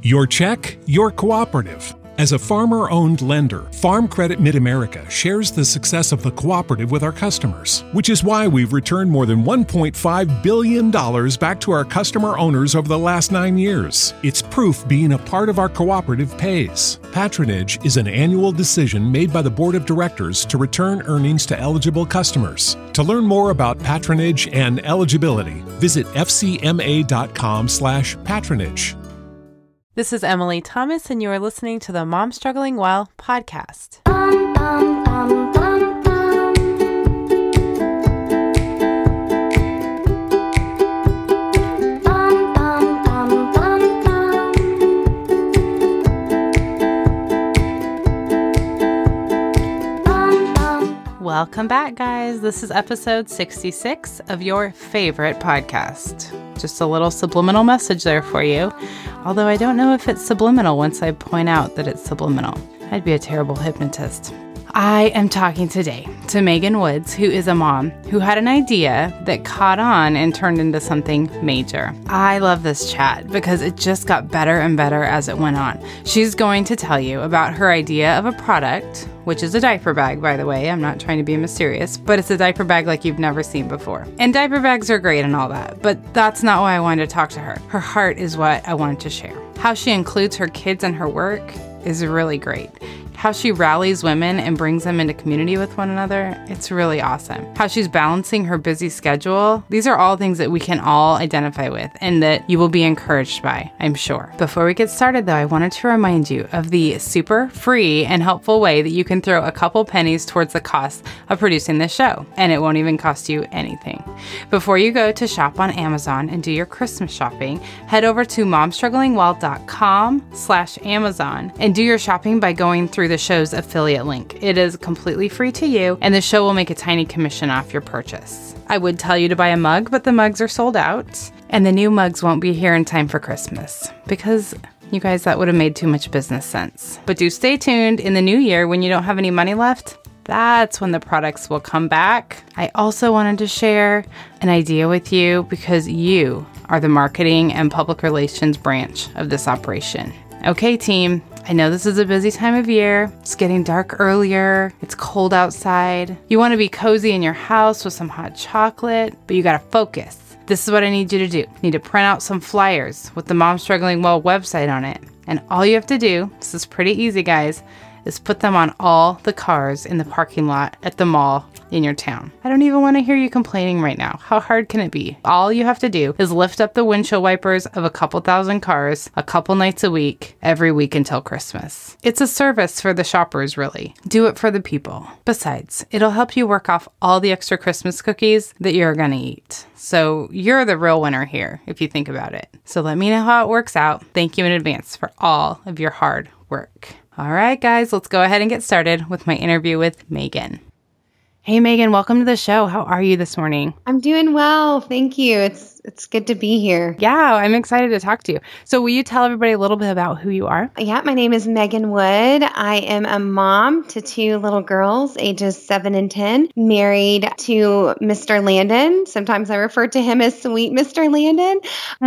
Your check, your cooperative. As a farmer-owned lender, Farm Credit Mid-America shares the success of the cooperative with our customers, which is why we've returned more than $1.5 billion back to our customer owners over the last 9 years. It's proof being a part of our cooperative pays. Patronage is an annual decision made by the Board of Directors to return earnings to eligible customers. To learn more about patronage and eligibility, visit fcma.com/patronage. This is Emily Thomas, and you are listening to the Mom Struggling Well podcast. Welcome back, guys. This is episode 66 of your favorite podcast. Just a little subliminal message there for you. Although I don't know if it's subliminal once I point out that it's subliminal. I'd be a terrible hypnotist. I am talking today to Megan Woods, who is a mom who had an idea that caught on and turned into something major. I love this chat because it just got better and better as it went on. She's going to tell you about her idea of a product, which is a diaper bag, by the way. I'm not trying to be mysterious, but it's a diaper bag like you've never seen before. And diaper bags are great and all that, but that's not why I wanted to talk to her. Her heart is what I wanted to share. How she includes her kids in her work is really great. How she rallies women and brings them into community with one another, it's really awesome. How she's balancing her busy schedule, these are all things that we can all identify with and that you will be encouraged by, I'm sure. Before we get started though, I wanted to remind you of the super free and helpful way that you can throw a couple pennies towards the cost of producing this show, and it won't even cost you anything. Before you go to shop on Amazon and do your Christmas shopping, head over to momstrugglingwell.com/Amazon and do your shopping by going through the show's affiliate link. It is completely free to you, and the show will make a tiny commission off your purchase. I would tell you to buy a mug, but the mugs are sold out, and the new mugs won't be here in time for Christmas because, you guys, that would have made too much business sense. But do stay tuned. In the new year, when you don't have any money left, that's when the products will come back. I also wanted to share an idea with you because you are the marketing and public relations branch of this operation. Okay, team. I know this is a busy time of year. It's getting dark earlier. It's cold outside. You want to be cozy in your house with some hot chocolate, but you got to focus. This is what I need you to do. You need to print out some flyers with the Mom Struggling Well website on it. And all you have to do, this is pretty easy, guys, is put them on all the cars in the parking lot at the mall in your town. I don't even want to hear you complaining right now. How hard can it be? All you have to do is lift up the windshield wipers of a couple thousand cars a couple nights a week, every week until Christmas. It's a service for the shoppers, really. Do it for the people. Besides, it'll help you work off all the extra Christmas cookies that you're going to eat. So you're the real winner here, if you think about it. So let me know how it works out. Thank you in advance for all of your hard work. All right, guys, let's go ahead and get started with my interview with Megan. Hey, Megan, welcome to the show. How are you this morning? I'm doing well. Thank you. It's good to be here. Yeah, I'm excited to talk to you. So will you tell everybody a little bit about who you are? Yeah, my name is Megan Wood. I am a mom to two little girls, ages 7 and 10, married to Mr. Landon. Sometimes I refer to him as Sweet Mr. Landon.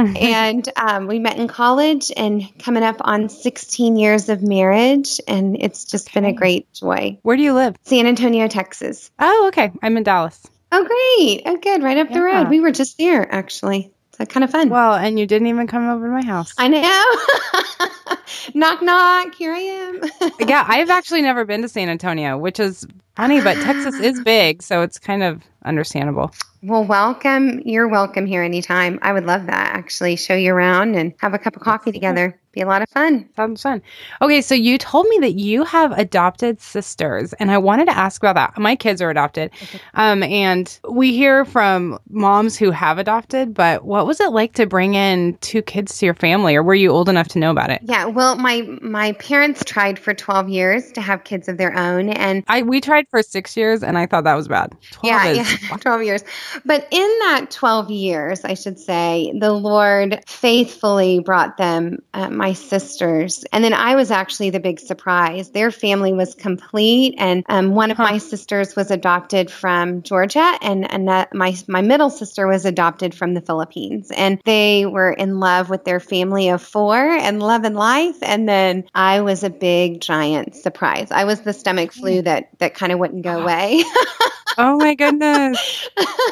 And we met in college and coming up on 16 years of marriage. And it's just been a great joy. Where do you live? San Antonio, Texas. Oh, okay. I'm in Dallas. Oh, great. Oh, good. Right up the road. We were just there, actually. So kind of fun. Well, and you didn't even come over to my house. I know. Knock, knock. Here I am. Yeah, I've actually never been to San Antonio, which is funny, but Texas is big, so it's kind of understandable. Well, welcome. You're welcome here anytime. I would love that, actually. Show you around and have a cup of coffee together. Be a lot of fun. Sounds fun. Okay, so you told me that you have adopted sisters, and I wanted to ask about that. My kids are adopted, and we hear from moms who have adopted, but what was it like to bring in two kids to your family, or were you old enough to know about it? Yeah, well, my parents tried for 12 years to have kids of their own, and we tried for 6 years, and I thought that was bad. 12 years. But in that 12 years, I should say, the Lord faithfully brought them, my sisters. And then I was actually the big surprise. Their family was complete. And one of my sisters was adopted from Georgia, and that my middle sister was adopted from the Philippines. And they were in love with their family of 4 and love and life. And then I was a big, giant surprise. I was the stomach flu that kind of wouldn't go away. Oh my goodness.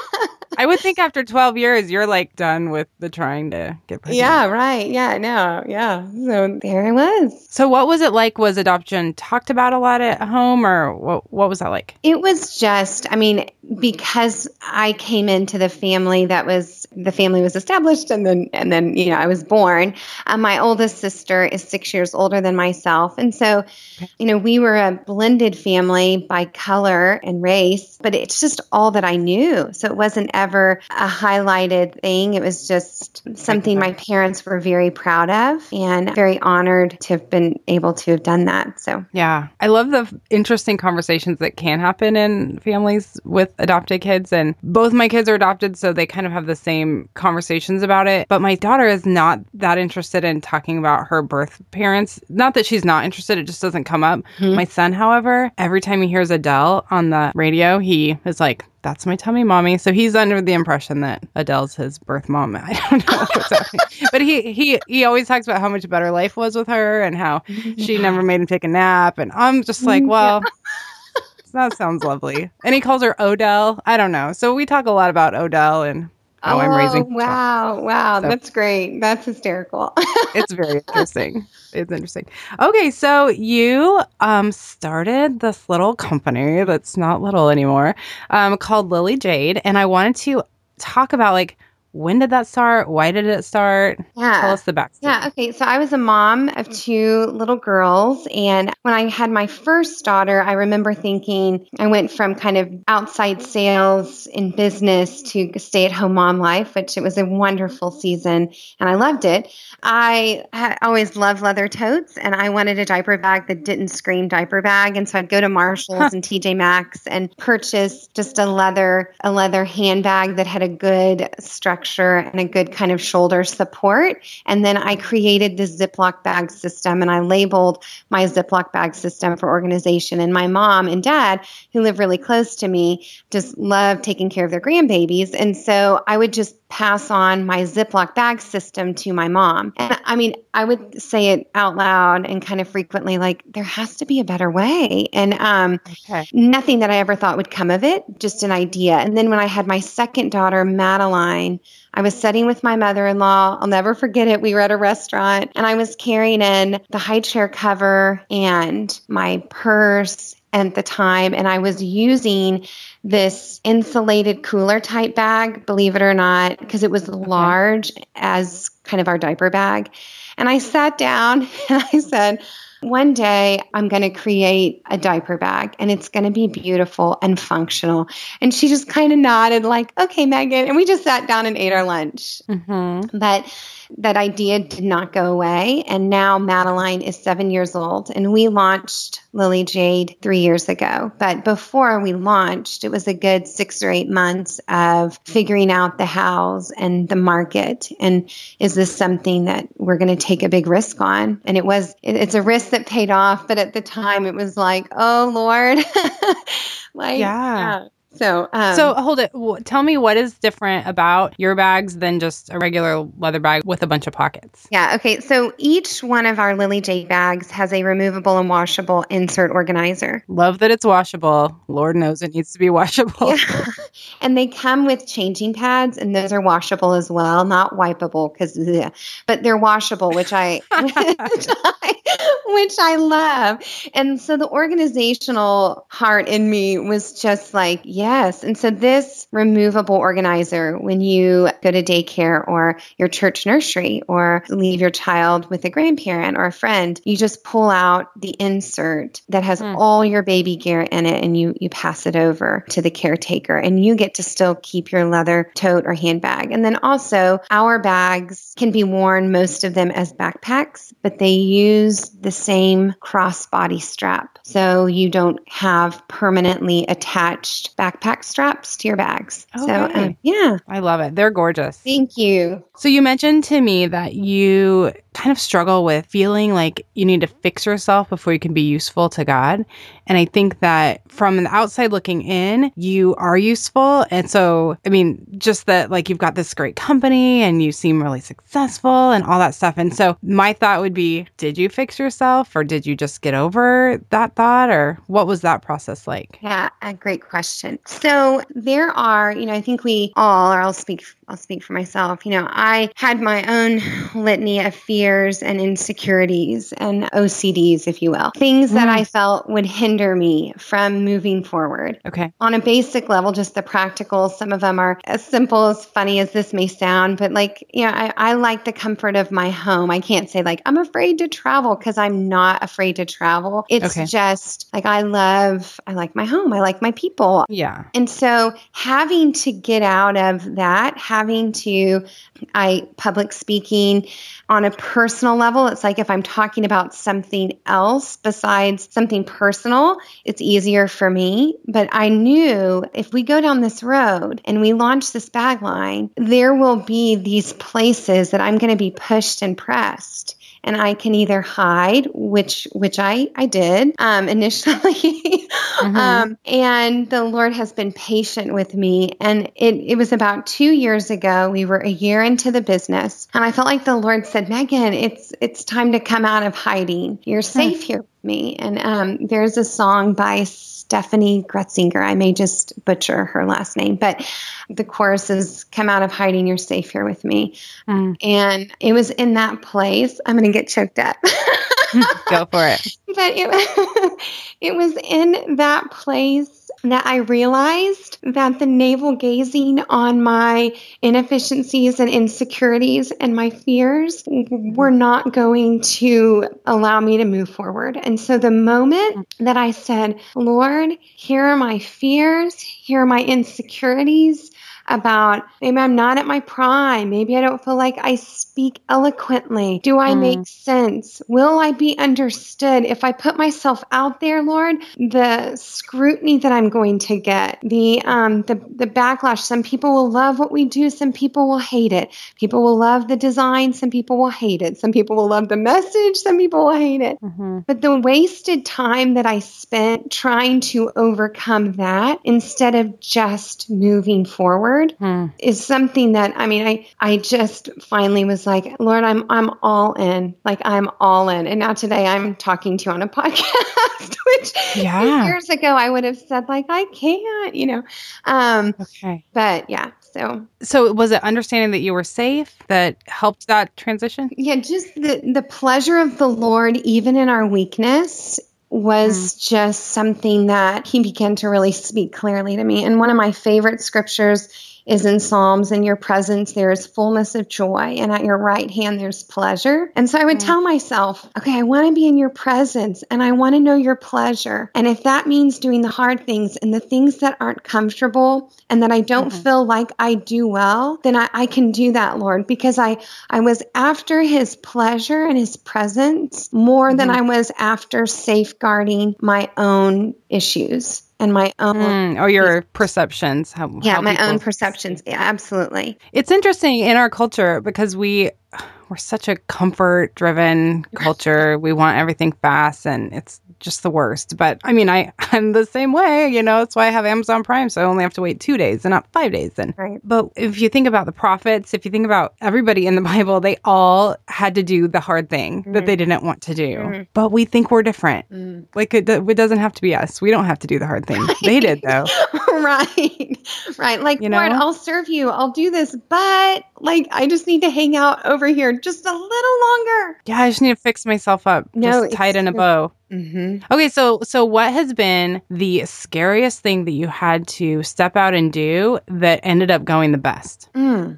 I would think after 12 years, you're like done with the trying to get pregnant. Yeah, right. Yeah, no. Yeah. So there I was. So what was it like? Was adoption talked about a lot at home, or what was that like? It was just, because I came into the family the family was established and then, I was born. My oldest sister is 6 years older than myself. And so, we were a blended family by color and race, but it's just all that I knew. So it wasn't ever a highlighted thing. It was just something my parents were very proud of and very honored to have been able to have done that. So, yeah, I love the interesting conversations that can happen in families with adopted kids. And both my kids are adopted, so they kind of have the same conversations about it. But my daughter is not that interested in talking about her birth parents. Not that she's not interested, it just doesn't come up. My son, however, every time he hears Adele on the radio, he is like, that's my tummy mommy. So he's under the impression that Adele's his birth mom. I don't know what's happening. But he always talks about how much better life was with her and how she never made him take a nap. And I'm just like, well, that sounds lovely. And he calls her Odell. I don't know. So we talk a lot about Odell and how I'm raising. Wow. So, that's great. That's hysterical. It's very interesting. It's interesting. Okay, so you started this little company that's not little anymore, called Lily Jade, and I wanted to talk about when did that start? Why did it start? Yeah. Tell us the backstory. Yeah. Okay. So I was a mom of 2 little girls. And when I had my first daughter, I remember thinking I went from kind of outside sales in business to stay-at-home mom life, which it was a wonderful season. And I loved it. I always loved leather totes, and I wanted a diaper bag that didn't scream diaper bag. And so I'd go to Marshalls and TJ Maxx and purchase just a leather handbag that had a good structure and a good kind of shoulder support. And then I created this Ziploc bag system, and I labeled my Ziploc bag system for organization. And my mom and dad, who live really close to me, just love taking care of their grandbabies. And so I would just pass on my Ziploc bag system to my mom. And I would say it out loud and kind of frequently, there has to be a better way. And nothing that I ever thought would come of it, just an idea. And then when I had my second daughter, Madeline, I was sitting with my mother-in-law. I'll never forget it. We were at a restaurant, and I was carrying in the high chair cover and my purse at the time, and I was using this insulated cooler type bag, believe it or not, because it was large as kind of our diaper bag. And I sat down and I said, one day I'm going to create a diaper bag, and it's going to be beautiful and functional. And she just kind of nodded okay, Megan. And we just sat down and ate our lunch. But that idea did not go away. And now Madeline is 7 years old, and we launched Lily Jade 3 years ago. But before we launched, it was a good 6 or 8 months of figuring out the hows and the market. And is this something that we're going to take a big risk on? And it's a risk that paid off. But at the time it was oh Lord, yeah. So hold it. Tell me what is different about your bags than just a regular leather bag with a bunch of pockets. Yeah. Okay. So each one of our Lily Jade bags has a removable and washable insert organizer. Love that it's washable. Lord knows it needs to be washable. Yeah. And they come with changing pads, and those are washable as well, not wipeable but they're washable, which I which I love. And so the organizational heart in me was just yeah. Yes. And so this removable organizer, when you go to daycare or your church nursery or leave your child with a grandparent or a friend, you just pull out the insert that has all your baby gear in it and you pass it over to the caretaker and you get to still keep your leather tote or handbag. And then also our bags can be worn, most of them as backpacks, but they use the same crossbody strap. So you don't have permanently attached backpack straps to your bags. Okay. So, yeah. I love it. They're gorgeous. Thank you. So you mentioned to me that you kind of struggle with feeling like you need to fix yourself before you can be useful to God. And I think that from the outside looking in, you are useful. And so, I mean, just that like you've got this great company and you seem really successful and all that stuff. And so my thought would be, did you fix yourself or did you just get over that thought or what was that process like? Yeah, a great question. So there are, I think we all, or I'll speak for myself. I had my own litany of fears and insecurities and OCDs, if you will, things that I felt would hinder me from moving forward. Okay. On a basic level, just the practical, some of them are as simple, as funny as this may sound, but I like the comfort of my home. I can't say I'm afraid to travel because I'm not afraid to travel. It's just I like my home. I like my people. Yeah. And so having to get out of that, public speaking on a personal level, it's like if I'm talking about something else besides something personal, it's easier for me. But I knew if we go down this road and we launch this bag line, there will be these places that I'm going to be pushed and pressed. And I can either hide, which I did initially, and the Lord has been patient with me. And it was about 2 years ago. We were a year into the business, and I felt like the Lord said, "Megan, it's time to come out of hiding. You're safe here with me." And there's a song by Stephanie Gretzinger. I may just butcher her last name, but the chorus is, "Come out of hiding, you're safe here with me." And it was in that place. I'm going to get choked up. Go for it. But it was in that place that I realized that the navel gazing on my inefficiencies and insecurities and my fears were not going to allow me to move forward. And so the moment that I said, "Lord, here are my fears, here are my insecurities," about maybe I'm not at my prime. Maybe I don't feel like I speak eloquently. Do I make sense? Will I be understood? If I put myself out there, Lord, the scrutiny that I'm going to get, the backlash. Some people will love what we do. Some people will hate it. People will love the design. Some people will hate it. Some people will love the message. Some people will hate it. But the wasted time that I spent trying to overcome that instead of just moving forward is something that, I just finally was like, "Lord, I'm all in. I'm all in." And now today I'm talking to you on a podcast, which years ago I would have said I can't, Okay. But yeah, So was it understanding that you were safe that helped that transition? yeah, just the pleasure of the Lord, even in our weakness, was just something that he began to really speak clearly to me. And one of my favorite scriptures is in Psalms, "In your presence there is fullness of joy, and at your right hand there's pleasure." And so I would tell myself, okay, I want to be in your presence, and I want to know your pleasure. And if that means doing the hard things and the things that aren't comfortable and that I don't feel like I do well, then I can do that, Lord, because I was after his pleasure and his presence more than I was after safeguarding my own issues. And my own... or your perceptions. My own perceptions. Yeah, absolutely. It's interesting in our culture because we're such a comfort-driven culture. We want everything fast, and it's just the worst. But I'm the same way, that's why I have Amazon Prime, so I only have to wait 2 days and not 5 days. Right. But if you think about the prophets, if you think about everybody in the Bible, they all had to do the hard thing that they didn't want to do. But we think we're different. It doesn't have to be us. We don't have to do the hard thing. They did, though. Right. Lord, I'll serve you. I'll do this, but I just need to hang out over here just a little longer. Yeah, I just need to fix myself up. No, just tie it in a bow. Mm-hmm. Okay, so what has been the scariest thing that you had to step out and do that ended up going the best?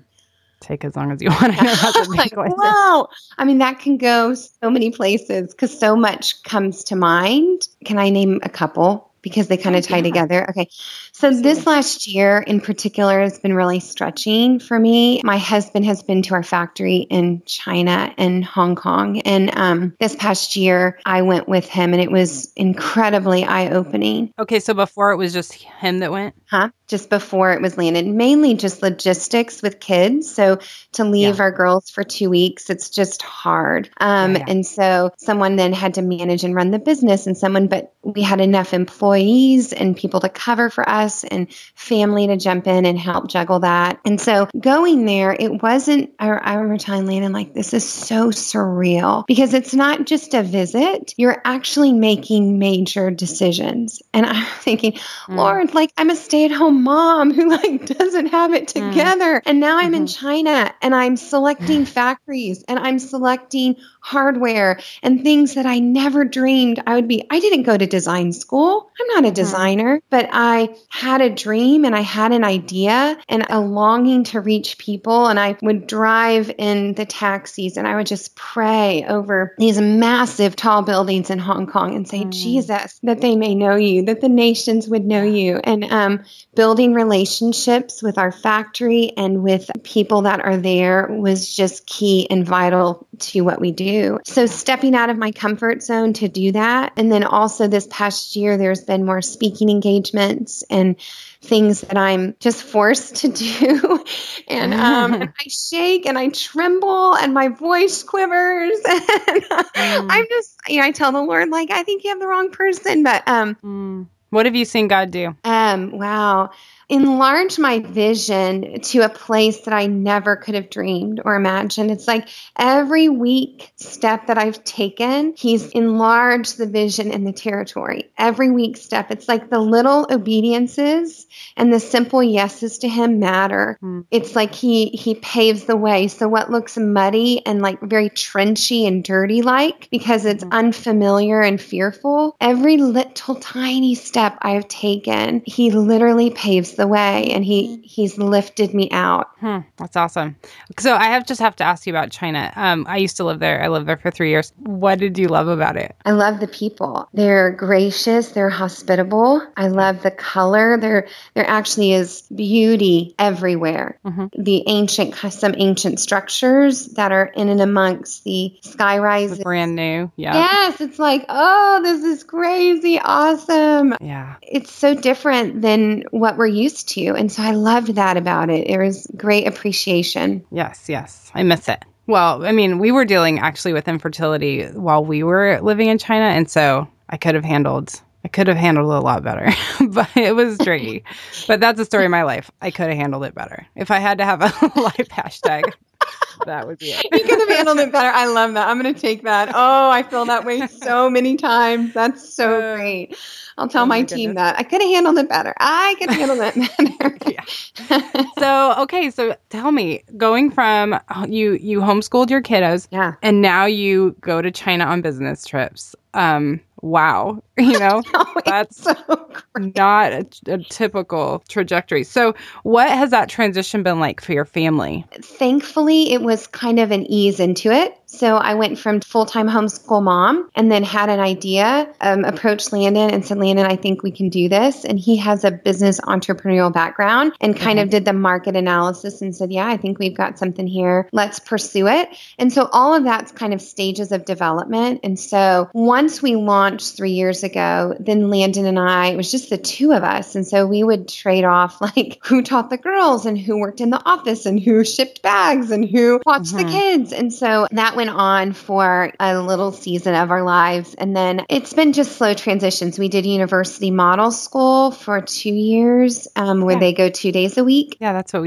Take as long as you want. I know that's a big question. Wow. I mean, that can go so many places because so much comes to mind. Can I name a couple? Because they kind of tie together. Okay. So this last year in particular has been really stretching for me. My husband has been to our factory in China and Hong Kong. And this past year I went with him and it was incredibly eye-opening. Okay. So before it was just him that went? Just before it was landed, mainly just logistics with kids. So to leave our girls for 2 weeks, it's just hard. And so someone then had to manage and run the business but we had enough employees and people to cover for us and family to jump in and help juggle that. And so going there, it wasn't, I remember telling Landon, like, this is so surreal because it's not just a visit. You're actually making major decisions. And I'm thinking, Lord, like I'm a stay-at-home mom who like doesn't have it together. And now I'm in China and I'm selecting factories and I'm selecting hardware and things that I never dreamed I would be. I didn't go to design school. I'm not a designer, but I had a dream and I had an idea and a longing to reach people. And I would drive in the taxis and I would just pray over these massive tall buildings in Hong Kong and say, Jesus, that they may know you, that the nations would know you. And building relationships with our factory and with people that are there was just key and vital to what we do. So stepping out of my comfort zone to do that. And then also this past year, there's been more speaking engagements and things that I'm just forced to do. And I shake and I tremble and my voice quivers. And I'm just, I tell the Lord, like, I think you have the wrong person. But what have you seen God do? Wow. Enlarge my vision to a place that I never could have dreamed or imagined. It's like every week step that I've taken, he's enlarged the vision and the territory. Every week step. It's like the little obediences and the simple yeses to him matter. It's like he paves the way. So what looks muddy and like very trenchy and dirty like, because it's unfamiliar and fearful, every little tiny step I've taken, he literally paves the way and he's lifted me out. That's awesome. So I have to ask you about China. I used to live there. I lived there for 3 years. What did you love about it? I love the people. They're gracious. They're hospitable. I love the color. There actually is beauty everywhere. Some ancient structures that are in and amongst the sky rises. Brand new. Yeah. Yes. It's like, oh, this is crazy. Awesome. Yeah. It's so different than what we're used to. And so I loved that about it. It was great appreciation. Yes. I miss it. Well, I mean, we were dealing actually with infertility while we were living in China. And so I could have handled it a lot better, but it was tricky. But that's the story of my life. I could have handled it better. If I had to have a life hashtag, that would be it. You could have handled it better. I love that. I'm going to take that. Oh, I feel that way so many times. That's so great. I'll tell my team that. I could have handled it better. I could have handled it better. So tell me, going from you homeschooled your kiddos, and now you go to China on business trips. Wow. That's so not a typical trajectory. So what has that transition been like for your family? Thankfully, it was kind of an ease into it. So I went from full-time homeschool mom and then had an idea, approached Landon and said, Landon, I think we can do this. And he has a business entrepreneurial background and kind of did the market analysis and said, yeah, I think we've got something here. Let's pursue it. And so all of that's kind of stages of development. And so once we launched 3 years ago, then Landon and I, it was just the two of us. And so we would trade off like who taught the girls and who worked in the office and who shipped bags and who watched the kids. And so that went on for a little season of our lives. And then it's been just slow transitions. We did university model school for 2 years where they go 2 days a week. Yeah, that's what we do.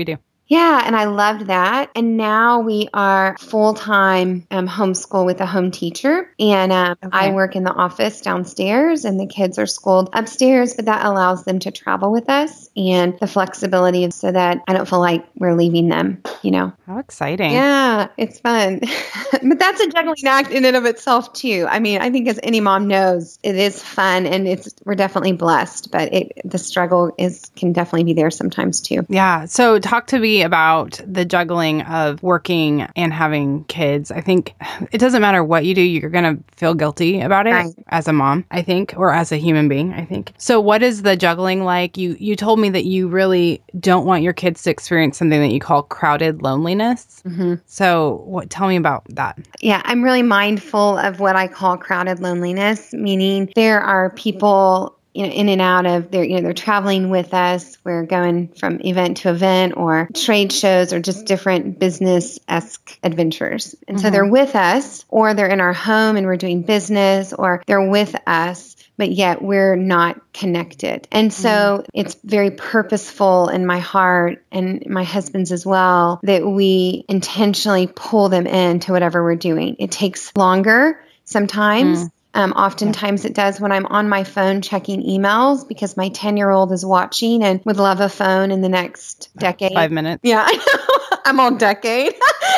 Yeah, and I loved that. And now we are full-time homeschool with a home teacher. And I work in the office downstairs and the kids are schooled upstairs, but that allows them to travel with us and the flexibility so that I don't feel like we're leaving them, How exciting. Yeah, it's fun. But that's a juggling act in and of itself too. I mean, I think as any mom knows, it is fun and we're definitely blessed, but the struggle can definitely be there sometimes too. Yeah. So talk to me about the juggling of working and having kids. I think it doesn't matter what you do, you're going to feel guilty about it as a mom, I think, or as a human being, I think. So what is the juggling like? You told me that you really don't want your kids to experience something that you call crowded loneliness. Mm-hmm. So tell me about that. Yeah, I'm really mindful of what I call crowded loneliness, meaning there are people in and out of they're traveling with us. We're going from event to event or trade shows or just different business-esque adventures. And so they're with us or they're in our home and we're doing business or they're with us, but yet we're not connected. And so it's very purposeful in my heart and my husband's as well that we intentionally pull them into whatever we're doing. It takes longer sometimes. Oftentimes it does when I'm on my phone checking emails because my 10-year-old is watching and would love a phone in the next decade. 5 minutes. Yeah, I know. I'm on decade.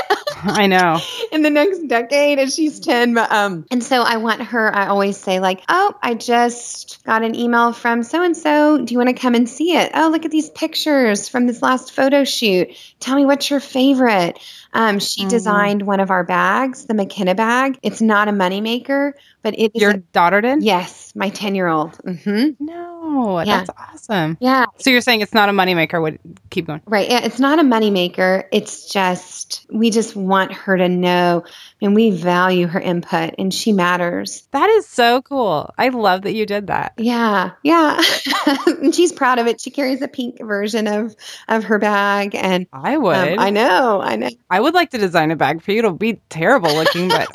I know. In the next decade, and she's 10. But, and so I want her, I always say like, oh, I just got an email from so-and-so. Do you want to come and see it? Oh, look at these pictures from this last photo shoot. Tell me what's your favorite. She designed one of our bags, the McKenna bag. It's not a moneymaker, but it is. Your daughter did? Yes, my 10-year-old. Mm-hmm. No, that's awesome. Yeah. So you're saying it's not a moneymaker. Keep going. Right. Yeah, it's not a moneymaker. It's just, we just want her to know and we value her input and she matters. That is so cool. I love that you did that. Yeah. Yeah. And she's proud of it. She carries a pink version of her bag. And I would. I know. I would like to design a bag for you. It'll be terrible looking, but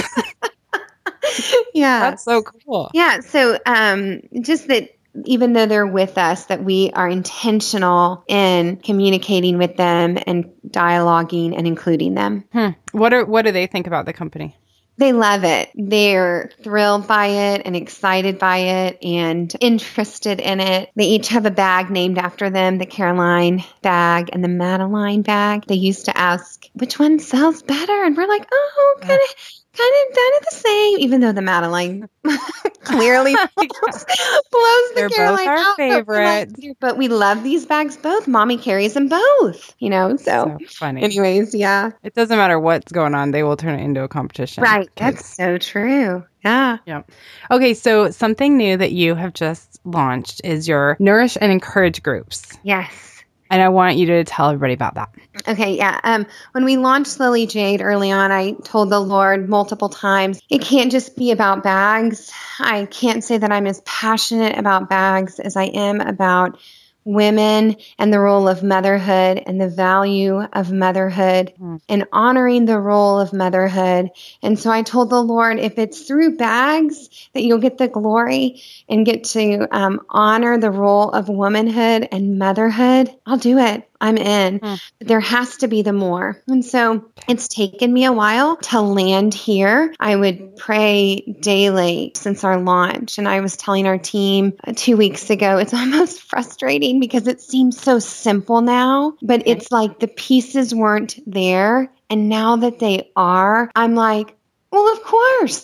yeah. That's so cool. Yeah. So just that even though they're with us, that we are intentional in communicating with them and dialoguing and including them. What do they think about the company? They love it. They're thrilled by it and excited by it and interested in it. They each have a bag named after them, the Caroline bag and the Madeline bag. They used to ask, which one sells better? And we're like, oh, kind of the same, even though the Madeline clearly blows the They're Caroline both our out. favorites. But we love these bags both. Mommy carries them both, so funny. Anyways, yeah. It doesn't matter what's going on. They will turn it into a competition. Right. That's so true. Yeah. Yeah. Okay. So something new that you have just launched is your Nourish and Encourage groups. Yes. And I want you to tell everybody about that. Okay, yeah. When we launched Lily Jade early on, I told the Lord multiple times, it can't just be about bags. I can't say that I'm as passionate about bags as I am about women and the role of motherhood and the value of motherhood and honoring the role of motherhood. And so I told the Lord, if it's through bags that you'll get the glory and get to honor the role of womanhood and motherhood, I'll do it. I'm in. There has to be the more. And so it's taken me a while to land here. I would pray daily since our launch. And I was telling our team 2 weeks ago, it's almost frustrating because it seems so simple now, but it's like the pieces weren't there. And now that they are, I'm like, well, of course,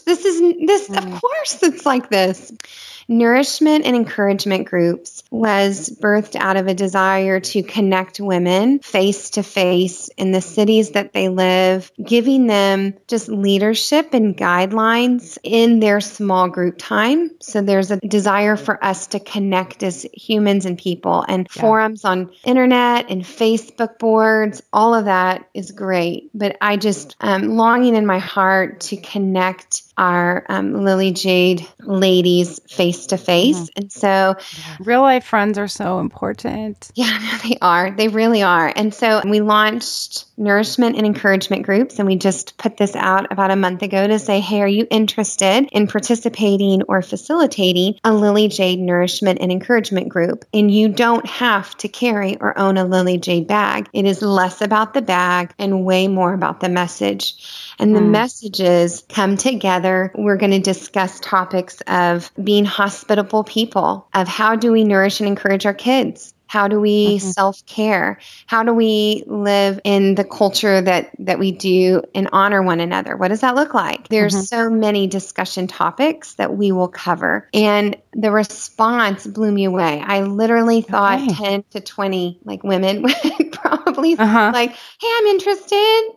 of course it's like this. Nourishment and encouragement groups was birthed out of a desire to connect women face to face in the cities that they live, giving them just leadership and guidelines in their small group time. So there's a desire for us to connect as humans and people, and forums on internet and Facebook boards. All of that is great, but I just longing in my heart to connect our Lily Jade ladies face face to face. And so real life friends are so important. Yeah, they are. They really are. And so we launched nourishment and encouragement groups, and we just put this out about a month ago to say, hey, are you interested in participating or facilitating a Lily Jade nourishment and encouragement group? And you don't have to carry or own a Lily Jade bag. It is less about the bag and way more about the message. And the messages come together. We're going to discuss topics of being hospitable people, of how do we nourish and encourage our kids? How do we self-care? How do we live in the culture that we do and honor one another? What does that look like? There's so many discussion topics that we will cover. And the response blew me away. I literally thought 10 to 20 women would probably like, hey, I'm interested,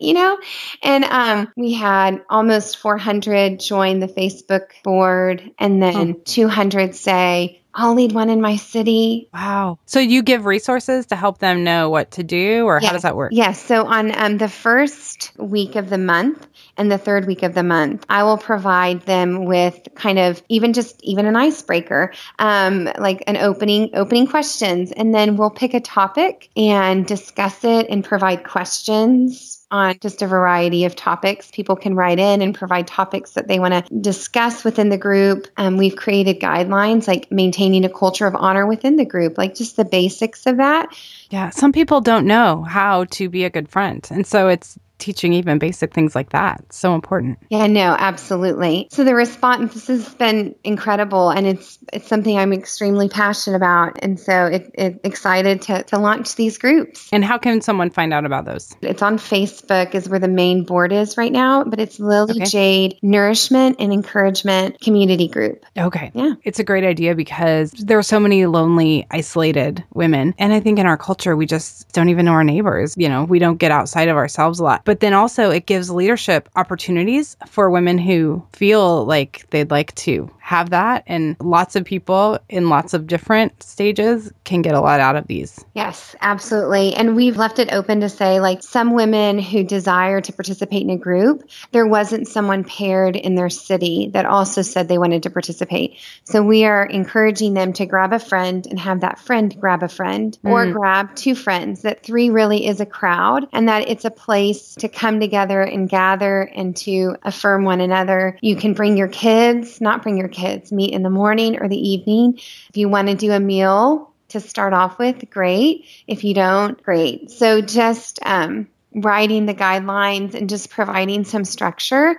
And we had almost 400 join the Facebook board, and then 200 say, I'll lead one in my city. Wow. So you give resources to help them know what to do, or how does that work? Yes. So on the first week of the month and the third week of the month, I will provide them with kind of even an icebreaker, like an opening questions. And then we'll pick a topic and discuss it and provide questions on just a variety of topics. People can write in and provide topics that they want to discuss within the group. We've created guidelines like maintaining a culture of honor within the group, like just the basics of that. Yeah, some people don't know how to be a good friend. And so it's teaching even basic things like that. It's so important. Yeah, no, absolutely. So the response, this has been incredible, and it's something I'm extremely passionate about. And so it excited to launch these groups. And how can someone find out about those? It's on Facebook is where the main board is right now, but it's Lily Jade Nourishment and Encouragement Community Group. Okay. Yeah. It's a great idea because there are so many lonely, isolated women. And I think in our culture, we just don't even know our neighbors. We don't get outside of ourselves a lot. But then also it gives leadership opportunities for women who feel like they'd like to have that. And lots of people in lots of different stages can get a lot out of these. Yes, absolutely. And we've left it open to say, some women who desire to participate in a group, there wasn't someone paired in their city that also said they wanted to participate. So we are encouraging them to grab a friend and have that friend grab a friend or grab two friends, that 3 really is a crowd, and that it's a place to come together and gather and to affirm one another. You can bring your kids, not bring your kids, meet in the morning or the evening. If you want to do a meal to start off with, great. If you don't, great. So just writing the guidelines and just providing some structure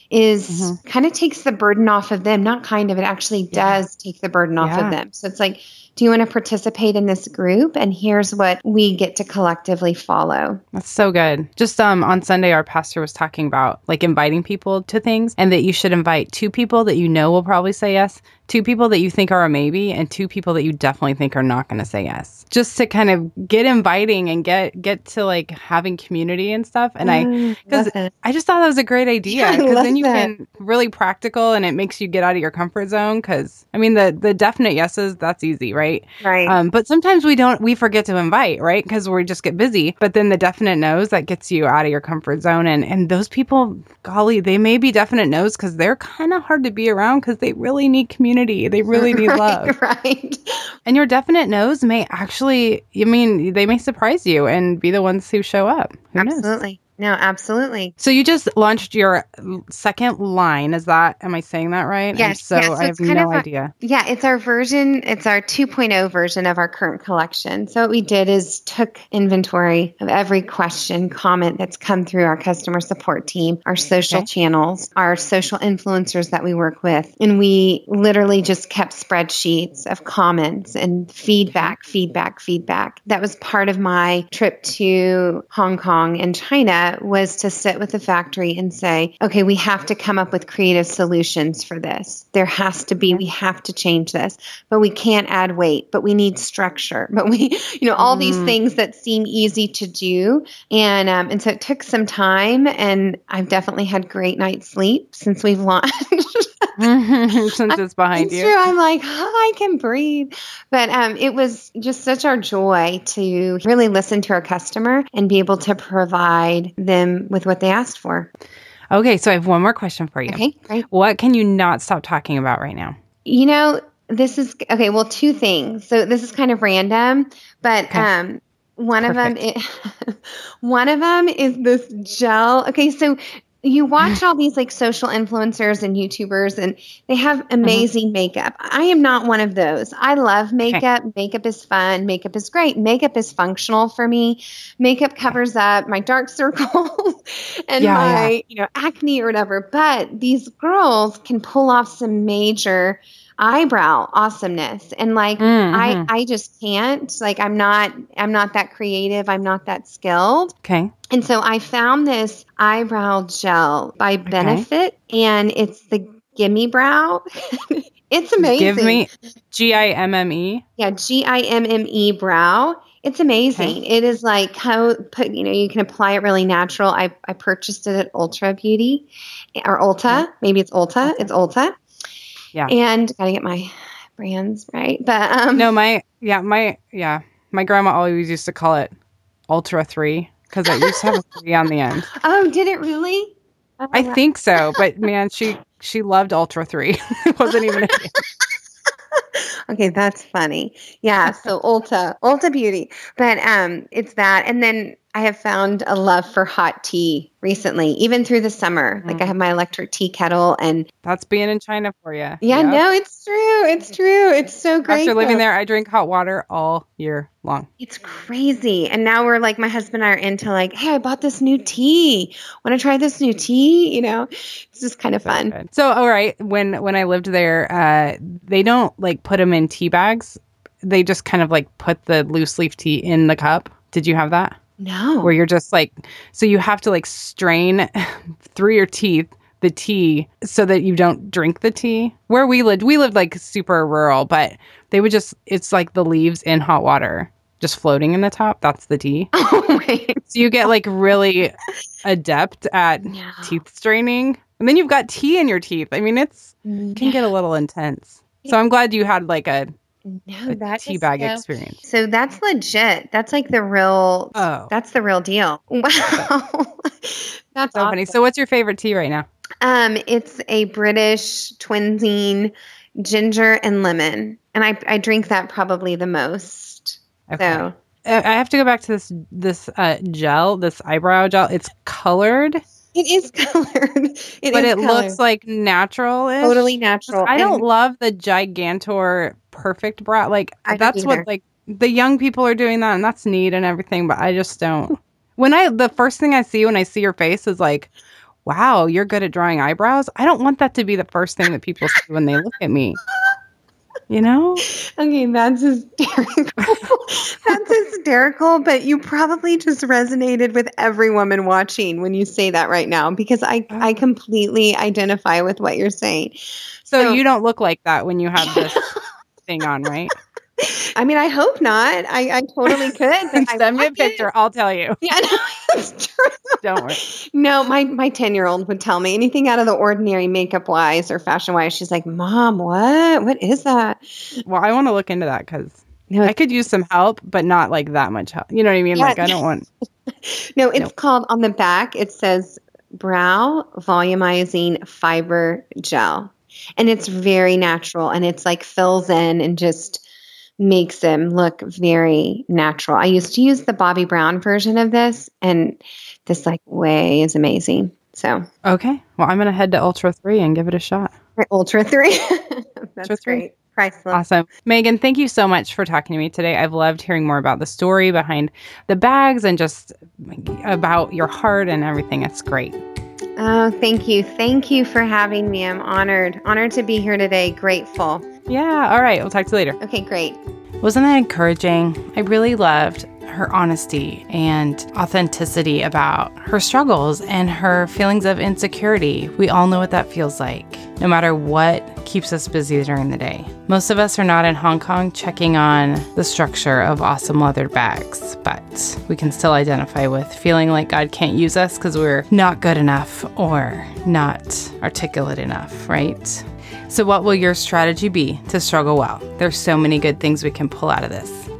is kind of takes the burden off of them. Not kind of, it actually does take the burden off of them. So it's like, do you want to participate in this group? And here's what we get to collectively follow. That's so good. Just on Sunday, our pastor was talking about inviting people to things, and that you should invite 2 people that you know will probably say yes, 2 people that you think are a maybe, and 2 people that you definitely think are not going to say yes. Just to kind of get inviting and get to having community and stuff. And I just thought that was a great idea, because then you can really practical, and it makes you get out of your comfort zone. Because the definite yeses, that's easy, right? Right. But sometimes we forget to invite, right? Because we just get busy. But then the definite no's, that gets you out of your comfort zone. And those people, golly, they may be definite no's because they're kind of hard to be around, because they really need community. They really need love. Right. And your definite no's may actually, they may surprise you and be the ones who show up. Who knows? Absolutely. No, absolutely. So you just launched your second line. Am I saying that right? Yes. So I have no idea. It's our version. It's our 2.0 version of our current collection. So what we did is took inventory of every question, comment that's come through our customer support team, our social channels, our social influencers that we work with. And we literally just kept spreadsheets of comments and feedback. That was part of my trip to Hong Kong and China, was to sit with the factory and say, okay, we have to come up with creative solutions for this. We have to change this, but we can't add weight, but we need structure, but we, all these things that seem easy to do. And so it took some time, and I've definitely had great night's sleep since we've launched. Since it's behind you. True. I'm like, I can breathe. But it was just such our joy to really listen to our customer and be able to provide them with what they asked for. Okay, so I have one more question for you. Okay, great. What can you not stop talking about right now? this is okay. Well, two things. So this is kind of random, but Okay. one of them, Perfect. one of them is this gel. Okay, so you watch all these like social influencers and YouTubers, and they have amazing makeup. I am not one of those. I love Okay. makeup. Makeup is fun. Makeup is great. Makeup is functional for me. Makeup covers up my dark circles and Yeah, yeah. my, acne or whatever. But these girls can pull off some major eyebrow awesomeness, and like Mm-hmm. I just can't. Like I'm not that creative. I'm not that skilled. Okay. And so I found this eyebrow gel by Benefit, and it's the Gimme Brow. It's Give amazing. me Gimme. Yeah, Gimme Brow. It's amazing. Okay. It is like how you can apply it really natural. I purchased it at Ultra Beauty or Ulta. Maybe it's Ulta. It's Ulta. Yeah. And gotta get my brands right. But No, my grandma always used to call it Ultra 3 because it used to have a 3 on the end. oh, did it really? Oh, I wow. think so, but man, she loved Ultra 3. It wasn't even Okay, that's funny. Yeah, so Ulta Beauty. But it's that. And then I have found a love for hot tea recently, even through the summer. Like I have my electric tea kettle, and That's being in China for you. yeah, Yep. no, it's true. It's true. It's so great. After living though. there, I drink hot water all year long. It's crazy. And now we're like, my husband and I are into like, hey, I bought this new tea. Want to try this new tea? It's just kind of fun. Good. So, all right, when I lived there, they don't like put them in tea bags. They just kind of like put the loose leaf tea in the cup. Did you have that? No. Where you're just like, so you have to like strain through your teeth the tea so that you don't drink the tea. Where we lived like super rural, but they would just, it's like the leaves in hot water just floating in the top. That's the tea. Oh, wait. So you get like really adept at No. teeth straining. And then you've got tea in your teeth. I mean, it can get a little intense. So I'm glad you had like a tea bag experience. So that's legit. That's like the real. Oh. That's the real deal. Wow, that's So awesome. funny. So what's your favorite tea right now? It's a British Twinsine ginger and lemon, and I drink that probably the most. Okay. So I have to go back to this gel, this eyebrow gel. It's colored, it is colored. but it looks like natural. totally natural. I don't love the Gigantor Perfect Brow. Like I don't that's what either. like the young people are doing that, and that's neat and everything. But I just don't. The first thing I see when I see your face is like, wow, you're good at drawing eyebrows. I don't want that to be the first thing that people see when they look at me. You know? Okay, that's hysterical. That's hysterical, but you probably just resonated with every woman watching when you say that right now, because I completely identify with what you're saying. So you don't look like that when you have this thing on, right? I mean, I hope not. I totally could. But I Send me a like it. picture. I'll tell you. Yeah, no, it's true. Don't worry. No, my 10-year-old would tell me anything out of the ordinary makeup wise or fashion wise. She's like, Mom, what is that? Well, I want to look into that because No, I could use some help, but not like that much help. You know what I mean? Yeah. Like I don't want. no, it's called, on the back, it says Brow Volumizing Fiber Gel. And it's very natural, and it's like fills in and just makes them look very natural. I used to use the Bobbi Brown version of this, and this like way is amazing. So Okay. Well, I'm gonna head to Ultra 3 and give it a shot. Ultra 3. That's Ultra 3. great. Priceless. Awesome. Megan, thank you so much for talking to me today. I've loved hearing more about the story behind the bags and just about your heart and everything. It's great. Oh, thank you. Thank you for having me. I'm honored. Honored to be here today. Grateful. Yeah. All right. We'll talk to you later. Okay, great. Wasn't that encouraging? I really loved her honesty and authenticity about her struggles and her feelings of insecurity. We all know what that feels like, no matter what keeps us busy during the day. Most of us are not in Hong Kong checking on the structure of awesome leather bags, but we can still identify with feeling like God can't use us because we're not good enough or not articulate enough, right? So what will your strategy be to struggle well? There's so many good things we can pull out of this.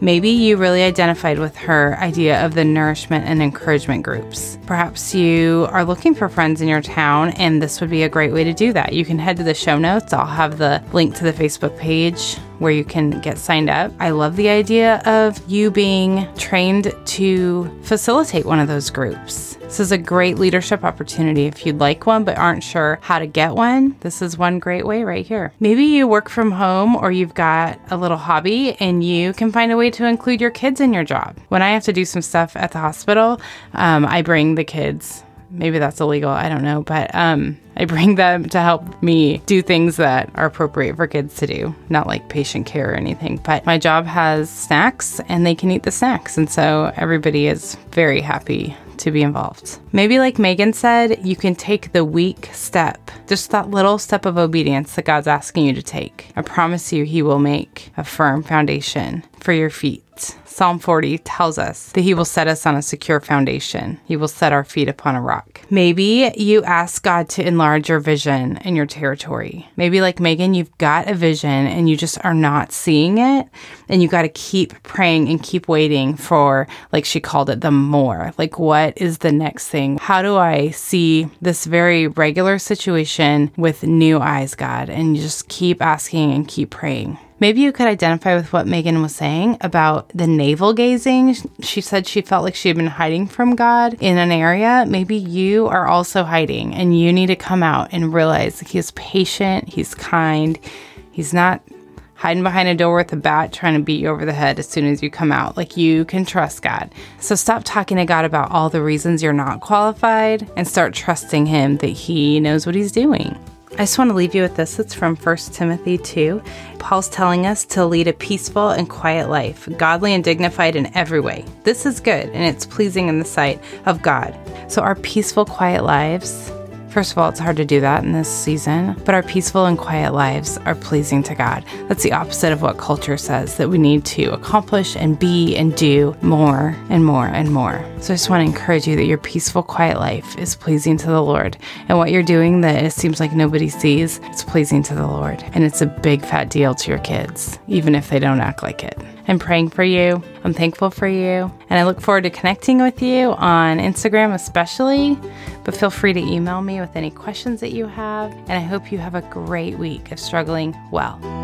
Maybe you really identified with her idea of the nourishment and encouragement groups. Perhaps you are looking for friends in your town, and this would be a great way to do that. You can head to the show notes. I'll have the link to the Facebook page where you can get signed up. I love the idea of you being trained to facilitate one of those groups. This is a great leadership opportunity if you'd like one but aren't sure how to get one. This is one great way right here. Maybe you work from home or you've got a little hobby and you can find a way to include your kids in your job. When I have to do some stuff at the hospital, I bring the kids. Maybe that's illegal, I don't know, but I bring them to help me do things that are appropriate for kids to do, not like patient care or anything. But my job has snacks and they can eat the snacks. And so everybody is very happy to be involved. Maybe like Megan said, you can take the weak step, just that little step of obedience that God's asking you to take. I promise you, He will make a firm foundation for your feet. Psalm 40 tells us that He will set us on a secure foundation. He will set our feet upon a rock. Maybe you ask God to enlarge your vision in your territory. Maybe like Megan, you've got a vision and you just are not seeing it. And you got to keep praying and keep waiting for, like she called it, the more. Like, what is the next thing? How do I see this very regular situation with new eyes, God? And you just keep asking and keep praying. Maybe you could identify with what Megan was saying about the navel gazing. She said she felt like she had been hiding from God in an area. Maybe you are also hiding and you need to come out and realize that He is patient, He's kind, He's not hiding behind a door with a bat trying to beat you over the head as soon as you come out. Like, you can trust God. So stop talking to God about all the reasons you're not qualified and start trusting Him that He knows what He's doing. I just want to leave you with this. It's from 1 Timothy 2. Paul's telling us to lead a peaceful and quiet life, godly and dignified in every way. This is good, and it's pleasing in the sight of God. So our peaceful, quiet lives, first of all, it's hard to do that in this season, but our peaceful and quiet lives are pleasing to God. That's the opposite of what culture says, that we need to accomplish and be and do more and more and more. So I just want to encourage you that your peaceful, quiet life is pleasing to the Lord. And what you're doing that it seems like nobody sees, it's pleasing to the Lord. And it's a big fat deal to your kids, even if they don't act like it. I'm praying for you. I'm thankful for you. And I look forward to connecting with you on Instagram especially. But feel free to email me with any questions that you have. And I hope you have a great week of struggling well.